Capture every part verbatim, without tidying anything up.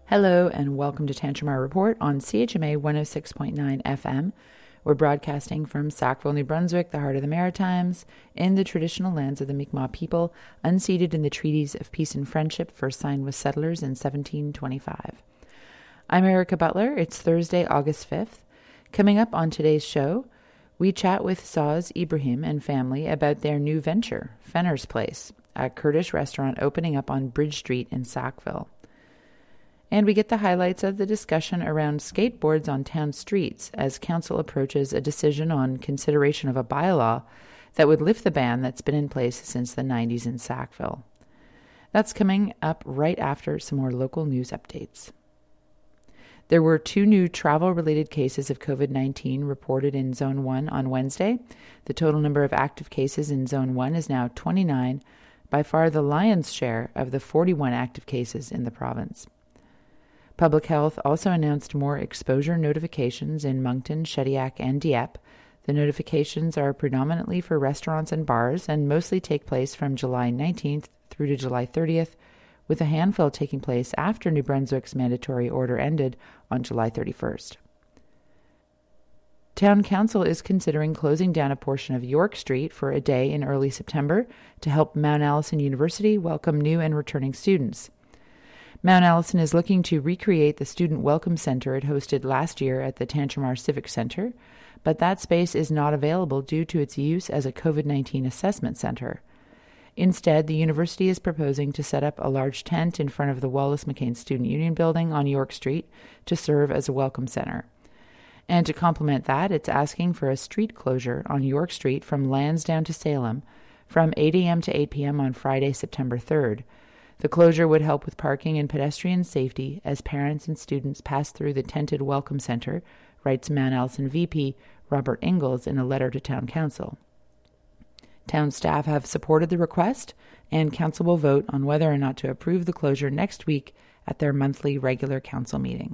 Hello and welcome to Tantramar Report on C H M A one oh six point nine F M. We're broadcasting from Sackville, New Brunswick, the heart of the Maritimes, in the traditional lands of the Mi'kmaq people, unceded in the treaties of peace and friendship first signed with settlers in seventeen twenty-five. I'm Erica Butler. It's Thursday, August fifth. Coming up on today's show, we chat with Saz Ibrahim and family about their new venture, Fenner's Place, a Kurdish restaurant opening up on Bridge Street in Sackville. And we get the highlights of the discussion around skateboards on town streets as council approaches a decision on consideration of a bylaw that would lift the ban that's been in place since the nineties in Sackville. That's coming up right after some more local news updates. There were two new travel-related cases of covid nineteen reported in Zone one on Wednesday. The total number of active cases in Zone one is now twenty-nine, by far the lion's share of the forty-one active cases in the province. Public Health also announced more exposure notifications in Moncton, Shediac, and Dieppe. The notifications are predominantly for restaurants and bars and mostly take place from July nineteenth through to July thirtieth, with a handful taking place after New Brunswick's mandatory order ended on July thirty-first. Town Council is considering closing down a portion of York Street for a day in early September to help Mount Allison University welcome new and returning students. Mount Allison is looking to recreate the Student Welcome Center it hosted last year at the Tantramar Civic Center, but that space is not available due to its use as a covid nineteen assessment center. Instead, the university is proposing to set up a large tent in front of the Wallace McCain Student Union building on York Street to serve as a welcome center. And to complement that, it's asking for a street closure on York Street from Lansdowne to Salem from eight a.m. to eight p.m. on Friday, September third. The closure would help with parking and pedestrian safety as parents and students pass through the tented Welcome Center, writes Mount Allison V P Robert Ingalls in a letter to Town Council. Town staff have supported the request, and Council will vote on whether or not to approve the closure next week at their monthly regular Council meeting.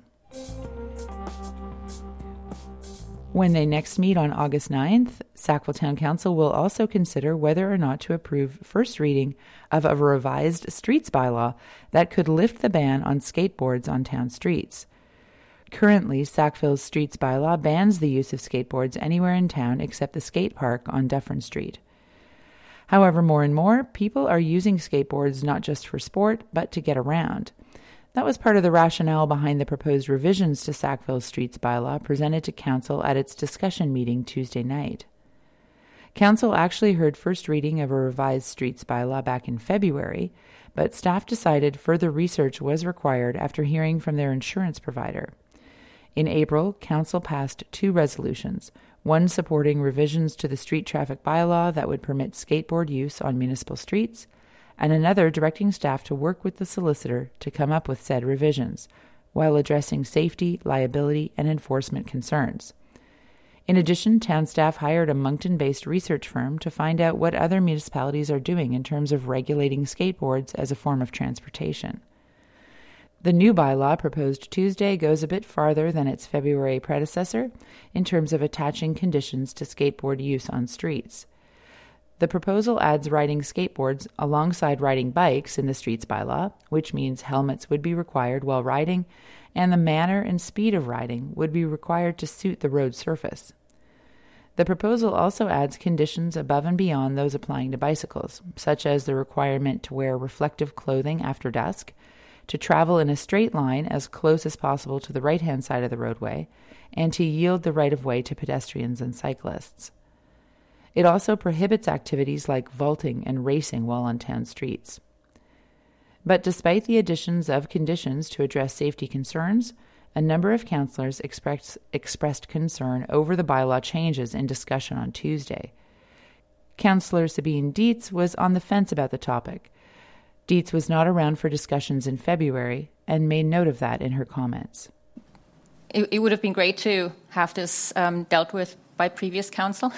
When they next meet on August ninth, Sackville Town Council will also consider whether or not to approve first reading of a revised streets bylaw that could lift the ban on skateboards on town streets. Currently, Sackville's streets bylaw bans the use of skateboards anywhere in town except the skate park on Dufferin Street. However, more and more people are using skateboards not just for sport, but to get around. That was part of the rationale behind the proposed revisions to Sackville's streets bylaw presented to Council at its discussion meeting Tuesday night. Council actually heard first reading of a revised streets bylaw back in February, but staff decided further research was required after hearing from their insurance provider. In April, Council passed two resolutions, one supporting revisions to the street traffic bylaw that would permit skateboard use on municipal streets, and another directing staff to work with the solicitor to come up with said revisions, while addressing safety, liability, and enforcement concerns. In addition, town staff hired a Moncton-based research firm to find out what other municipalities are doing in terms of regulating skateboards as a form of transportation. The new bylaw proposed Tuesday goes a bit farther than its February predecessor in terms of attaching conditions to skateboard use on streets. The proposal adds riding skateboards alongside riding bikes in the streets bylaw, which means helmets would be required while riding, and the manner and speed of riding would be required to suit the road surface. The proposal also adds conditions above and beyond those applying to bicycles, such as the requirement to wear reflective clothing after dusk, to travel in a straight line as close as possible to the right-hand side of the roadway, and to yield the right-of-way to pedestrians and cyclists. It also prohibits activities like vaulting and racing while on town streets. But despite the additions of conditions to address safety concerns, a number of councillors express, expressed concern over the bylaw changes in discussion on Tuesday. Councillor Sabine Dietz was on the fence about the topic. Dietz was not around for discussions in February and made note of that in her comments. It, it would have been great to have this um, dealt with by previous council.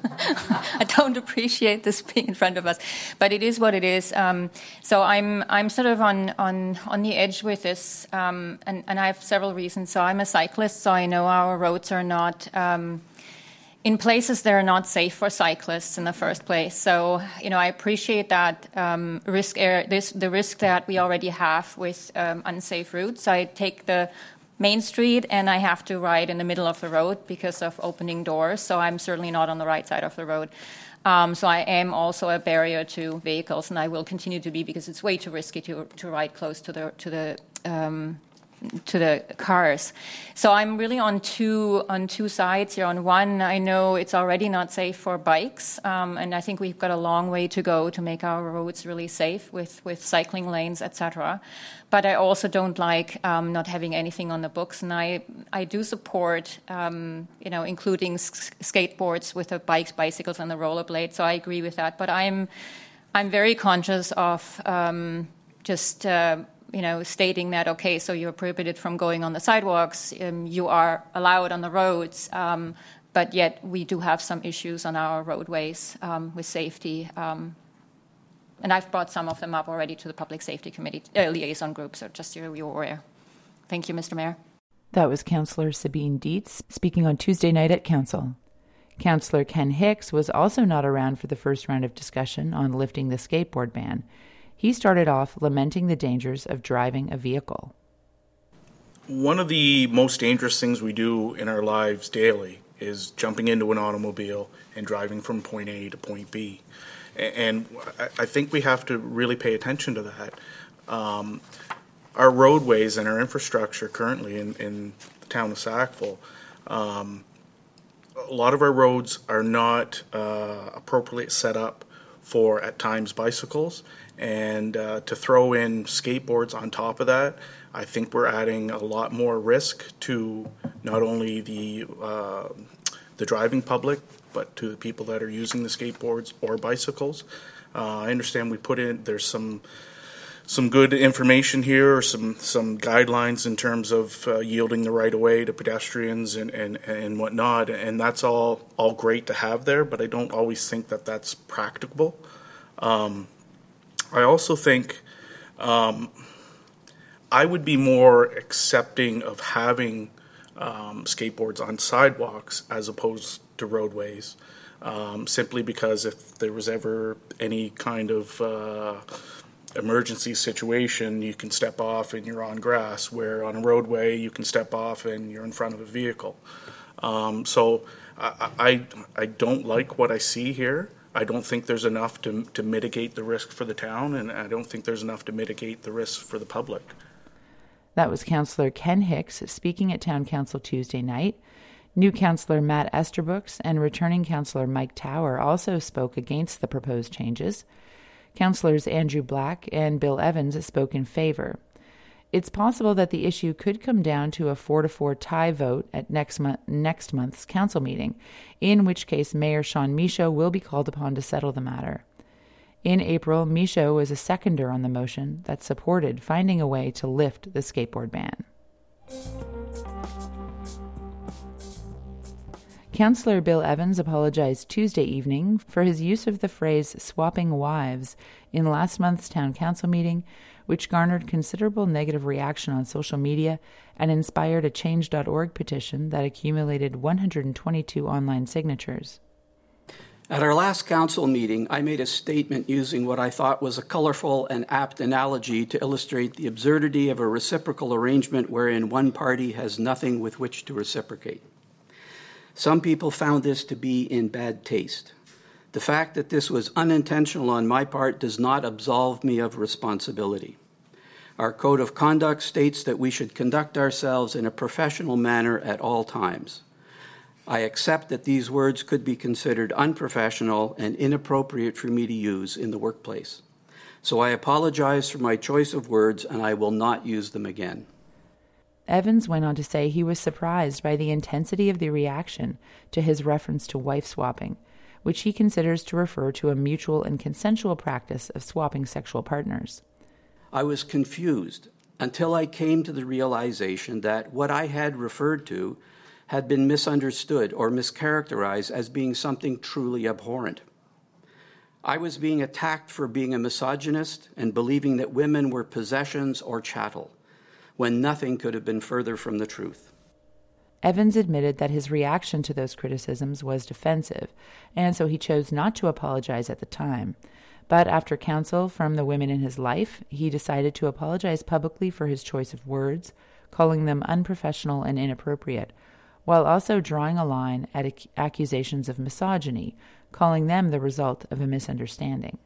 I don't appreciate this being in front of us, but it is what it is. Um, so I'm I'm sort of on on, on the edge with this, um, and, and I have several reasons. So I'm a cyclist, so I know our roads are not um, in places that are not safe for cyclists in the first place. So, you know, I appreciate that um, risk area, this the risk that we already have with um, unsafe routes. I take the main street and I have to ride in the middle of the road because of opening doors. So I'm certainly not on the right side of the road. Um, so I am also a barrier to vehicles, and I will continue to be because it's way too risky to to ride close to the to the um, to the cars. So I'm really on two on two sides here. On one, I know it's already not safe for bikes, um, and I think we've got a long way to go to make our roads really safe with, with cycling lanes, et cetera. But I also don't like um, not having anything on the books, and I I do support um, you know including s- skateboards with the bikes, bicycles, and the rollerblades. So I agree with that. But I'm I'm very conscious of um, just. Uh, you know, stating that, okay, so you're prohibited from going on the sidewalks, um, you are allowed on the roads, um, but yet we do have some issues on our roadways um, with safety. Um, and I've brought some of them up already to the Public Safety Committee uh, liaison group, so just so you're aware. Thank you, Mister Mayor. That was Councillor Sabine Dietz speaking on Tuesday night at Council. Councillor Ken Hicks was also not around for the first round of discussion on lifting the skateboard ban. He started off lamenting the dangers of driving a vehicle. One of the most dangerous things we do in our lives daily is jumping into an automobile and driving from point A to point B. And I think we have to really pay attention to that. Um, our roadways and our infrastructure currently in, in the town of Sackville, um, a lot of our roads are not uh, appropriately set up for, at times, bicycles. And uh, to throw in skateboards on top of that, I think we're adding a lot more risk to not only the uh, the driving public, but to the people that are using the skateboards or bicycles. Uh, I understand we put in, there's some some good information here, or some, some guidelines in terms of uh, yielding the right of way to pedestrians and, and, and whatnot, and that's all, all great to have there, but I don't always think that that's practicable. Um, I also think um, I would be more accepting of having um, skateboards on sidewalks as opposed to roadways, um, simply because if there was ever any kind of uh, emergency situation, you can step off and you're on grass, where on a roadway you can step off and you're in front of a vehicle. Um, so I, I, I don't like what I see here. I don't think there's enough to to mitigate the risk for the town, and I don't think there's enough to mitigate the risk for the public. That was Councillor Ken Hicks speaking at Town Council Tuesday night. New Councillor Matt Esterbrook and returning Councillor Mike Tower also spoke against the proposed changes. Councillors Andrew Black and Bill Evans spoke in favour. It's possible that the issue could come down to a four to four tie vote at next, mo- next month's council meeting, in which case Mayor Sean Michaud will be called upon to settle the matter. In April, Michaud was a seconder on the motion that supported finding a way to lift the skateboard ban. Councillor Bill Evans apologized Tuesday evening for his use of the phrase swapping wives in last month's town council meeting, which garnered considerable negative reaction on social media and inspired a change dot org petition that accumulated one hundred twenty-two online signatures. At our last council meeting, I made a statement using what I thought was a colorful and apt analogy to illustrate the absurdity of a reciprocal arrangement wherein one party has nothing with which to reciprocate. Some people found this to be in bad taste. The fact that this was unintentional on my part does not absolve me of responsibility. Our code of conduct states that we should conduct ourselves in a professional manner at all times. I accept that these words could be considered unprofessional and inappropriate for me to use in the workplace. So I apologize for my choice of words, and I will not use them again. Evans went on to say he was surprised by the intensity of the reaction to his reference to wife swapping, which he considers to refer to a mutual and consensual practice of swapping sexual partners. I was confused until I came to the realization that what I had referred to had been misunderstood or mischaracterized as being something truly abhorrent. I was being attacked for being a misogynist and believing that women were possessions or chattel, when nothing could have been further from the truth. Evans admitted that his reaction to those criticisms was defensive, and so he chose not to apologize at the time. But after counsel from the women in his life, he decided to apologize publicly for his choice of words, calling them unprofessional and inappropriate, while also drawing a line at ac- accusations of misogyny, calling them the result of a misunderstanding.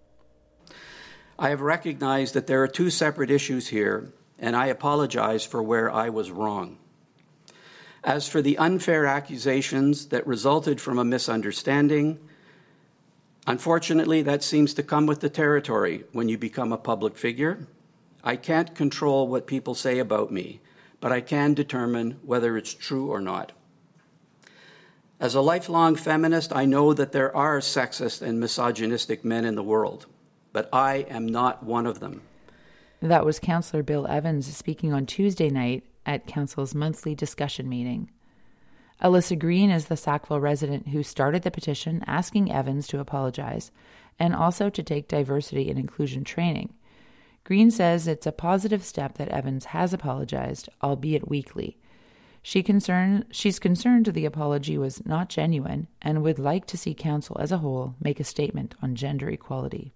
I have recognized that there are two separate issues here, and I apologize for where I was wrong. As for the unfair accusations that resulted from a misunderstanding, unfortunately, that seems to come with the territory when you become a public figure. I can't control what people say about me, but I can determine whether it's true or not. As a lifelong feminist, I know that there are sexist and misogynistic men in the world, but I am not one of them. That was Councillor Bill Evans speaking on Tuesday night at Council's monthly discussion meeting. Alyssa Green is the Sackville resident who started the petition asking Evans to apologize and also to take diversity and inclusion training. Green says it's a positive step that Evans has apologized, albeit weakly. She concern, she's concerned the apology was not genuine and would like to see Council as a whole make a statement on gender equality.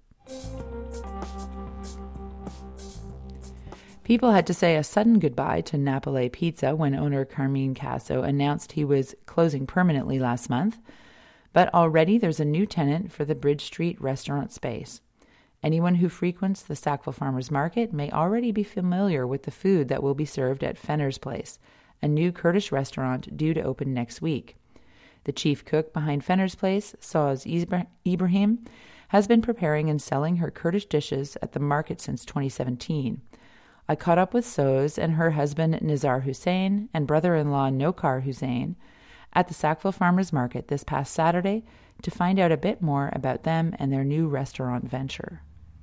People had to say a sudden goodbye to Napoli Pizza when owner Carmine Casso announced he was closing permanently last month, but already there's a new tenant for the Bridge Street restaurant space. Anyone who frequents the Sackville Farmers Market may already be familiar with the food that will be served at Fenner's Place, a new Kurdish restaurant due to open next week. The chief cook behind Fenner's Place, Saz Ibrahim, has been preparing and selling her Kurdish dishes at the market since twenty seventeen. I caught up with Soz and her husband Nizar Hussein and brother-in-law Nokar Hussein at the Sackville Farmers Market this past Saturday to find out a bit more about them and their new restaurant venture.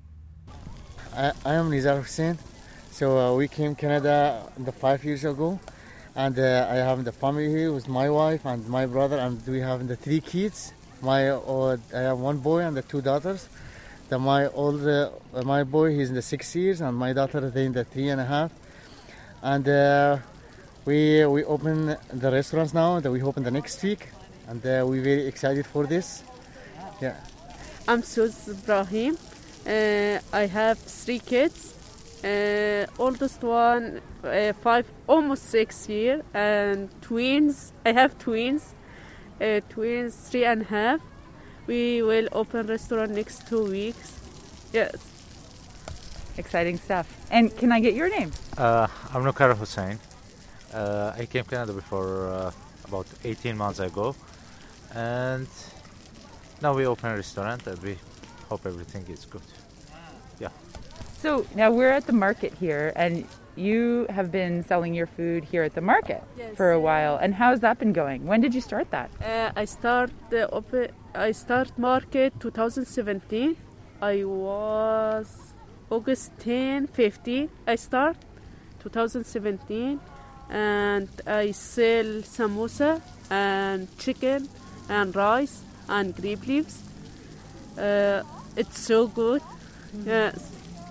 I, I am Nizar Hussein. So uh, we came to Canada the five years ago, and uh, I have the family here with my wife and my brother, and we have the three kids. My uh, I have one boy and the two daughters. The, my old uh, my boy he's in the six years, and my daughter is in the three and a half. And uh, we we open the restaurants now. That we open the next week, and uh, we're very excited for this. Yeah. I'm Suz Ibrahim. Uh, I have three kids. Uh, oldest one uh, five, almost six years, and twins. I have twins. Uh, twins three and a half. We will open restaurant next two weeks. Yes. Exciting stuff. And can I get your name? Uh, I'm Nokar Hussein. Uh, I came to Canada before uh, about eighteen months ago, and now we open a restaurant and we hope everything is good. Yeah. So now we're at the market here, and you have been selling your food here at the market yes. for a while. And how has that been going? When did you start that? Uh, I start the open. I start market twenty seventeen. I was August tenth, fifteenth. I start twenty seventeen, and I sell samosa and chicken and rice and grape leaves. Uh, it's so good. Mm-hmm. Yes.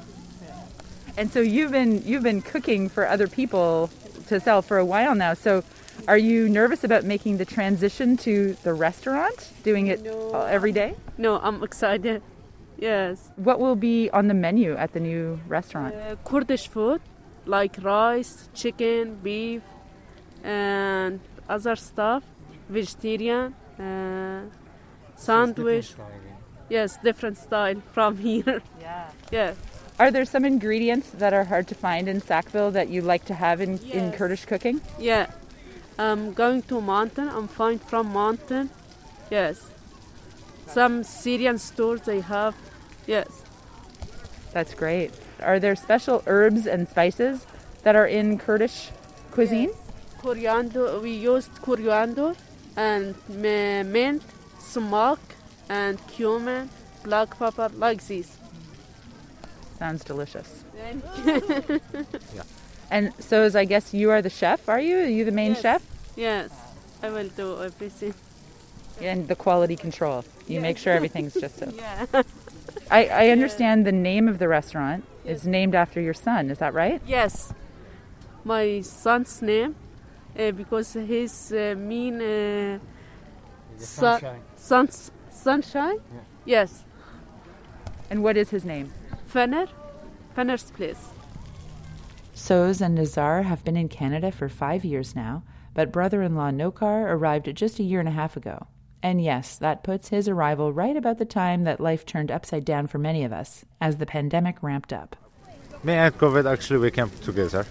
And so you've been you've been cooking for other people to sell for a while now. So are you nervous about making the transition to the restaurant, doing it no. every day? No, I'm excited. Yes. What will be on the menu at the new restaurant? Uh, Kurdish food, like rice, chicken, beef, and other stuff. Vegetarian, uh, sandwich. Different style, yeah. Yes, different style from here. Yeah. Yeah. Are there some ingredients that are hard to find in Sackville that you like to have in, Yes. in Kurdish cooking? Yeah. I'm going to mountain. I'm fine from mountain. Yes. Some Syrian stores they have. Yes. That's great. Are there special herbs and spices that are in Kurdish cuisine? Yes. Coriander. We used coriander and mint, sumac, and cumin, black pepper, like this. Sounds delicious. Yeah. And so, as I guess you are the chef, are you? Are you the main Yes. chef? Yes, I will do everything. And the quality control. You Yes. make sure everything's just so. Yeah. I, I understand the name of the restaurant is named after your son. Is that right? Yes. My son's name uh, because his uh, mean uh, The sun, sunshine. suns, sunshine. Yeah. Yes, And what is his name? Fenner, Fenner's place. Soz and Nizar have been in Canada for five years now, but brother-in-law Nokar arrived just a year and a half ago. And yes, that puts his arrival right about the time that life turned upside down for many of us, as the pandemic ramped up. Me and COVID, actually, we came together.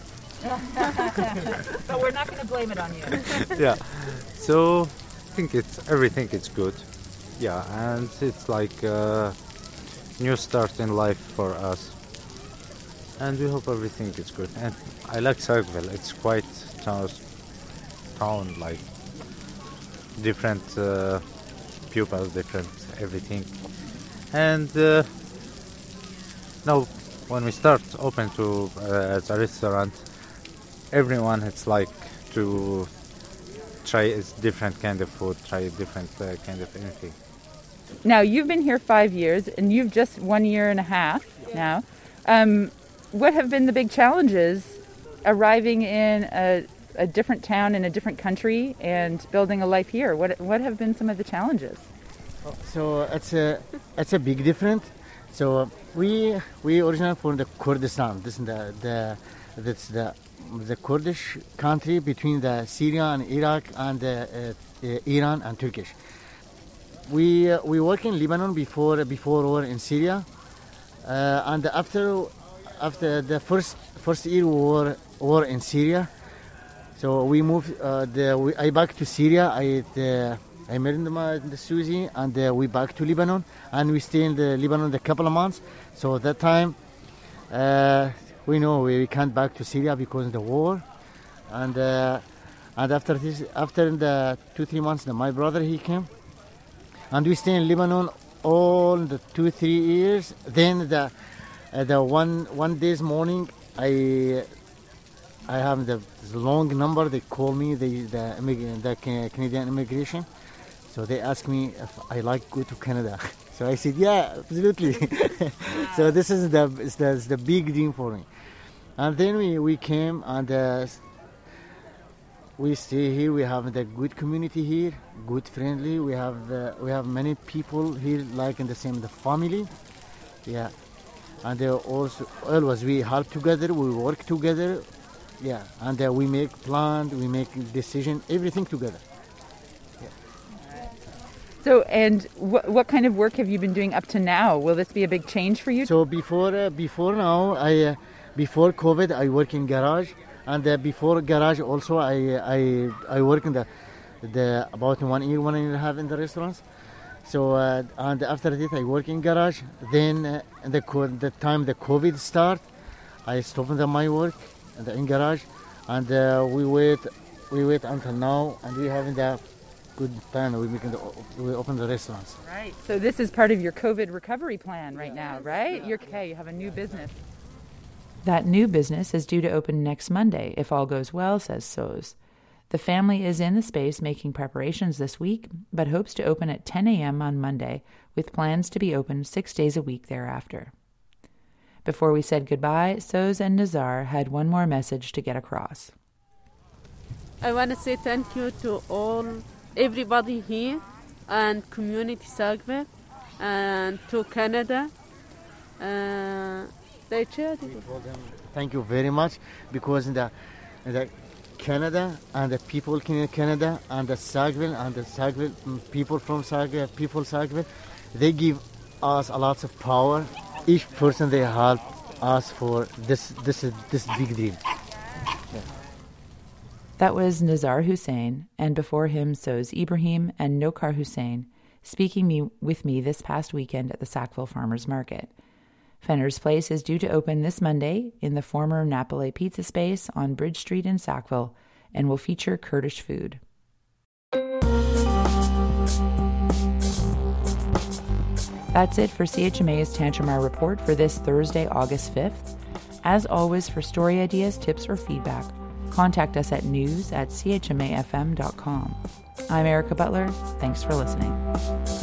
But we're not going to blame it on you. Yeah. So, I think it's everything is good. Yeah, and it's like a new start in life for us. And we hope everything is good. And I like Sackville. It's quite town, town like different uh, people, different everything. And uh, now, when we start open to uh, as a restaurant, everyone it's like to try a different kind of food, try a different uh, kind of anything. Now, you've been here five years, and you've just one year and a half now. Um, what have been the big challenges arriving in a, a different town in a different country and building a life here? What what have been some of the challenges? So it's a it's a big difference. So we we originally from the Kurdistan. This is the the that's the the Kurdish country between the Syria and Iraq and uh, uh, Iran and Turkish. We uh, we work in Lebanon before before war in Syria, uh, and after after the first first year war war in Syria, so we moved. Uh, the we, I back to Syria. I the, I married my the Susie, and uh, we back to Lebanon, and we stay in the Lebanon a couple of months. So that time, uh, we know we can't back to Syria because of the war, and uh, and after this after the two three months, the, my brother he came. And we stay in Lebanon all the two, three years. Then the uh, the one one day's morning, I I have the long number. They call me the the, immig- the Canadian immigration. So they ask me if I like go to Canada. So I said, yeah, absolutely. So this is the is the, is the big dream for me. And then we, we came and uh, we stay here. We have the good community here, good friendly. We have uh, we have many people here, like in the same the family, yeah. And uh, also always we help together, we work together, yeah. And uh, we make plans, we make decision, everything together. So, and wh- what kind of work have you been doing up to now? Will this be a big change for you? So before uh, before now, I uh, before COVID, I work in garage. And uh, before garage also, I I I work in the the about one year, one year and a half in the restaurants. So uh, and after that, I work in garage. Then uh, the co- the time the COVID start, I stopped the, my work in, the, in garage, and uh, we wait we wait until now, and we having the good plan. We making the we open the restaurants. Right. So this is part of your COVID recovery plan right now, right? You're okay. You have a new business. That new business is due to open next Monday, if all goes well, says Soz. The family is in the space making preparations this week, but hopes to open at ten a.m. on Monday, with plans to be open six days a week thereafter. Before we said goodbye, Soz and Nizar had one more message to get across. I want to say thank you to all, everybody here, and community Sackville, and to Canada. Uh, they Thank you very much, because in the, in the Canada and the people in Canada and the Sackville and the Sackville people from Sackville, people Sackville, they give us a lot of power. Each person they help us for this this this big dream. Yeah. That was Nizar Hussain, and before him Soz Ibrahim and Nokar Hussain, speaking me, with me this past weekend at the Sackville Farmers Market. Fenner's Place is due to open this Monday in the former Napoli Pizza Space on Bridge Street in Sackville and will feature Kurdish food. That's it for C H M A's Tantramar Report for this Thursday, August fifth. As always, for story ideas, tips, or feedback, contact us at news at c h m a f m dot com. I'm Erica Butler. Thanks for listening.